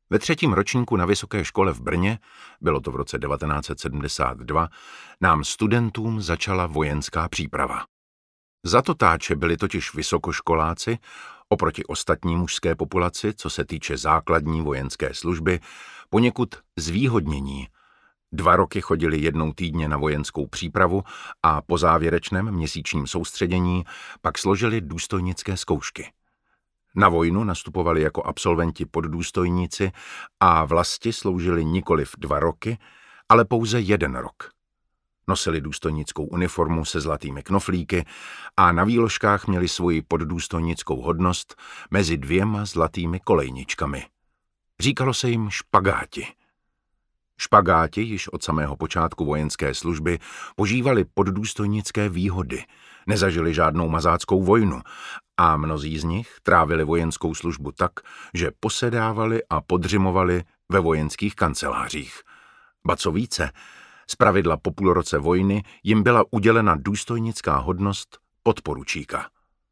Ve 3. ročníku na vysoké škole v Brně, bylo to v roce 1972, nám studentům začala vojenská příprava. Za totáče byli totiž vysokoškoláci, oproti ostatní mužské populaci, co se týče základní vojenské služby, poněkud zvýhodnění. 2 roky chodili jednou týdně na vojenskou přípravu a po závěrečném měsíčním soustředění pak složili důstojnické zkoušky. Na vojnu nastupovali jako absolventi poddůstojníci a vlasti sloužili nikoliv 2 roky, ale pouze 1 rok. Nosili důstojnickou uniformu se zlatými knoflíky a na výložkách měli svoji poddůstojnickou hodnost mezi 2 zlatými kolejničkami. Říkalo se jim špagáti. Špagáti již od samého počátku vojenské služby požívali poddůstojnické výhody, nezažili žádnou mazáckou vojnu a mnozí z nich trávili vojenskou službu tak, že posedávali a podřimovali ve vojenských kancelářích. Ba co více, zpravidla po půl roce vojny jim byla udělena důstojnická hodnost podporučíka.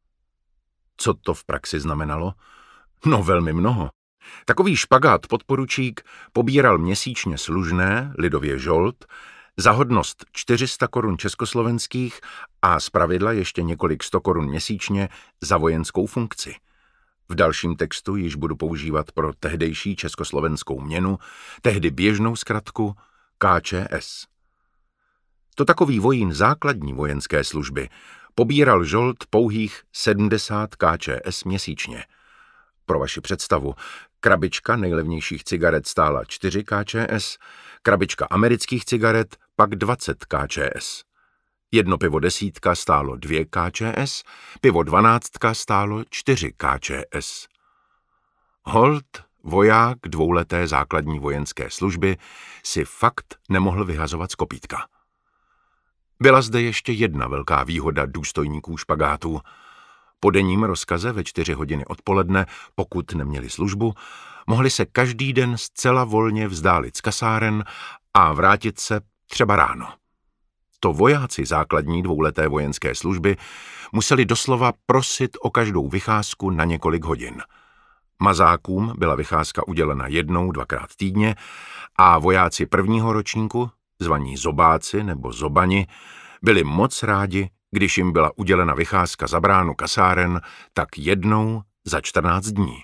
Co to v praxi znamenalo? No velmi mnoho. Takový špagát podporučík pobíral měsíčně služné, lidově žolt, za hodnost 400 korun československých a zpravidla ještě několik 100 korun měsíčně za vojenskou funkci. V dalším textu již budu používat pro tehdejší československou měnu, tehdy běžnou zkratku KČS. To takový vojín základní vojenské služby pobíral žolt pouhých 70 KČS měsíčně. Pro vaši představu, krabička nejlevnějších cigaret stála 4 KČS, krabička amerických cigaret pak 20 KČS. Jedno pivo 10 stálo 2 KČS, pivo 12 stálo 4 KČS. Holt, voják 2leté základní vojenské služby, si fakt nemohl vyhazovat z kopýtka. Byla zde ještě jedna velká výhoda důstojníků špagátů. Po denním rozkaze ve 4 hodiny odpoledne, pokud neměli službu, mohli se každý den zcela volně vzdálit z kasáren a vrátit se třeba ráno. To vojáci základní 2leté vojenské služby museli doslova prosit o každou vycházku na několik hodin. Mazákům byla vycházka udělena 1-2krát týdně a vojáci 1. ročníku, zvaní zobáci nebo zobani, byli moc rádi, když jim byla udělena vycházka za bránu kasáren, tak 1 za 14 dní.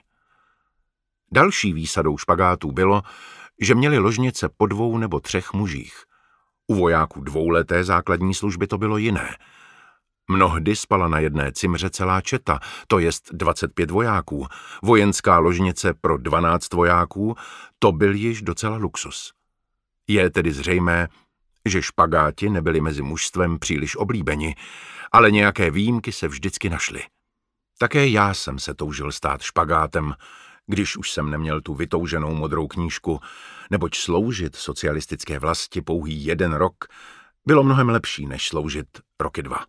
Další výsadou špagátů bylo, že měli ložnice po 2 nebo 3 mužích. U vojáků 2leté základní služby to bylo jiné. Mnohdy spala na jedné cimře celá četa, to jest 25 vojáků. Vojenská ložnice pro 12 vojáků, to byl již docela luxus. Je tedy zřejmé, že špagáti nebyli mezi mužstvem příliš oblíbeni, ale nějaké výjimky se vždycky našly. Také já jsem se toužil stát špagátem, když už jsem neměl tu vytouženou modrou knížku, neboť sloužit socialistické vlasti pouhý 1 rok bylo mnohem lepší, než sloužit roky 2.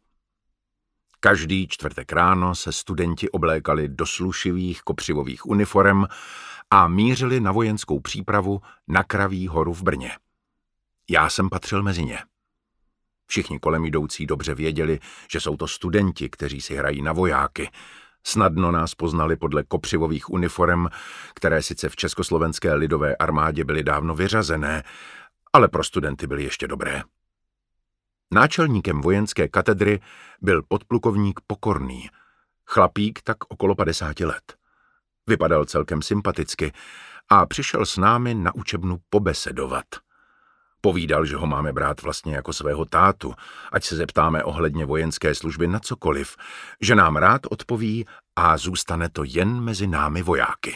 Každý čtvrtek ráno se studenti oblékali do slušivých kopřivových uniforem a mířili na vojenskou přípravu na Kraví horu v Brně. Já jsem patřil mezi ně. Všichni kolem jdoucí dobře věděli, že jsou to studenti, kteří si hrají na vojáky. Snadno nás poznali podle kopřivových uniforem, které sice v Československé lidové armádě byly dávno vyřazené, ale pro studenty byly ještě dobré. Náčelníkem vojenské katedry byl podplukovník Pokorný, chlapík tak okolo 50 let. Vypadal celkem sympaticky a přišel s námi na učebnu pobesedovat. Povídal, že ho máme brát vlastně jako svého tátu, ať se zeptáme ohledně vojenské služby na cokoliv, že nám rád odpoví a zůstane to jen mezi námi vojáky.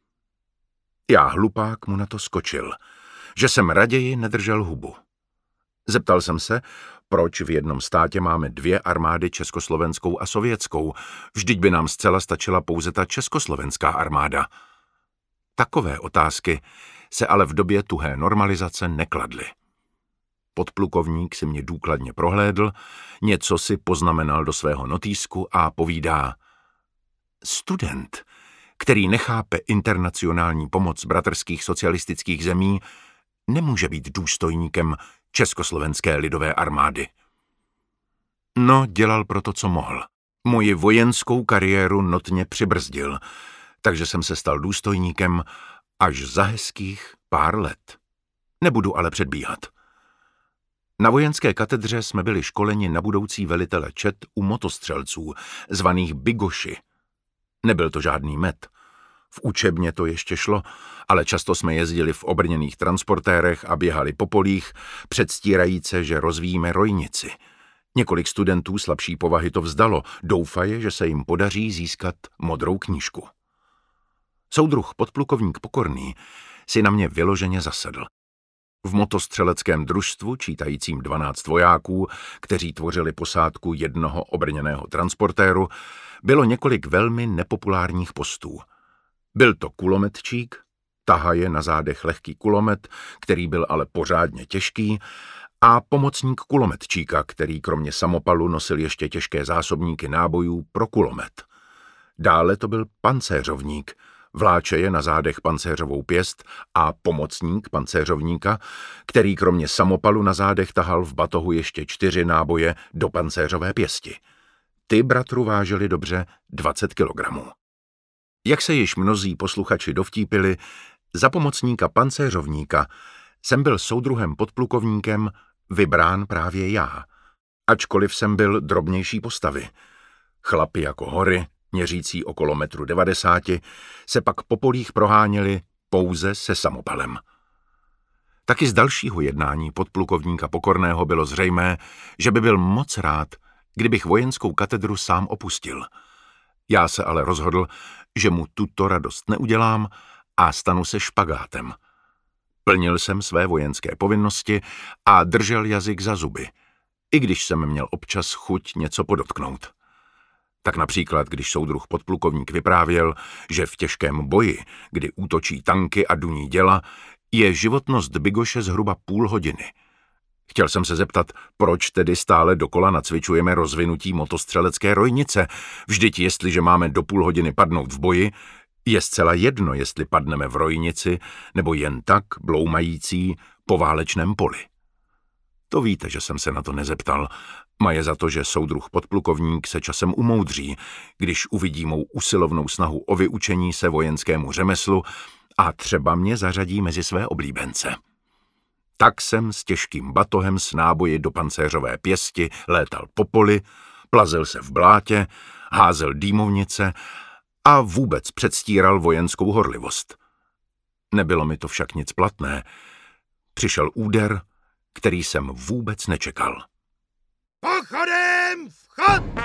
Já hlupák mu na to skočil, že jsem raději nedržel hubu. Zeptal jsem se, proč v jednom státě máme 2 armády, československou a sovětskou, vždyť by nám zcela stačila pouze ta československá armáda. Takové otázky se ale v době tuhé normalizace nekladly. Podplukovník si mě důkladně prohlédl, něco si poznamenal do svého notýsku a povídá: student, který nechápe internacionální pomoc bratrských socialistických zemí, nemůže být důstojníkem Československé lidové armády. No, dělal proto, co mohl. Moji vojenskou kariéru notně přibrzdil, takže jsem se stal důstojníkem Až za hezkých pár let. Nebudu ale předbíhat. Na vojenské katedře jsme byli školeni na budoucí velitele čet u motostřelců, zvaných bigoši. Nebyl to žádný met. V učebně to ještě šlo, ale často jsme jezdili v obrněných transportérech a běhali po polích, předstírajíce, že rozvíjíme rojnici. Několik studentů slabší povahy to vzdalo, doufaje, že se jim podaří získat modrou knížku. Soudruh podplukovník Pokorný si na mě vyloženě zasedl. V motostřeleckém družstvu, čítajícím 12 vojáků, kteří tvořili posádku jednoho obrněného transportéru, bylo několik velmi nepopulárních postů. Byl to kulometčík, tahaje na zádech lehký kulomet, který byl ale pořádně těžký, a pomocník kulometčíka, který kromě samopalu nosil ještě těžké zásobníky nábojů pro kulomet. Dále to byl pancéřovník, vláče je na zádech pancéřovou pěst, a pomocník pancéřovníka, který kromě samopalu na zádech tahal v batohu ještě 4 náboje do pancéřové pěsti. Ty, bratru, vážily dobře 20 kilogramů. Jak se již mnozí posluchači dovtípili, za pomocníka pancéřovníka jsem byl soudruhem podplukovníkem vybrán právě já, ačkoliv jsem byl drobnější postavy. Chlapi jako hory, měřící okolo 1,90 m, se pak po polích proháněli pouze se samopalem. Taky z dalšího jednání podplukovníka Pokorného bylo zřejmé, že by byl moc rád, kdybych vojenskou katedru sám opustil. Já se ale rozhodl, že mu tuto radost neudělám a stanu se špagátem. Plnil jsem své vojenské povinnosti a držel jazyk za zuby, i když jsem měl občas chuť něco podotknout. Tak například, když soudruh podplukovník vyprávěl, že v těžkém boji, kdy útočí tanky a duní děla, je životnost bigoše zhruba půl hodiny. Chtěl jsem se zeptat, proč tedy stále dokola nacvičujeme rozvinutí motostřelecké rojnice. Vždyť jestliže máme do půl hodiny padnout v boji, je zcela jedno, jestli padneme v rojnici nebo jen tak bloumající po válečném poli. To víte, že jsem se na to nezeptal. Má je za to, že soudruh podplukovník se časem umoudří, když uvidí mou usilovnou snahu o vyučení se vojenskému řemeslu a třeba mě zařadí mezi své oblíbence. Tak jsem s těžkým batohem s náboji do pancéřové pěsti létal po poli, plazil se v blátě, házel dýmovnice a vůbec předstíral vojenskou horlivost. Nebylo mi to však nic platné. Přišel úder, který jsem vůbec nečekal. Pochodem vchod!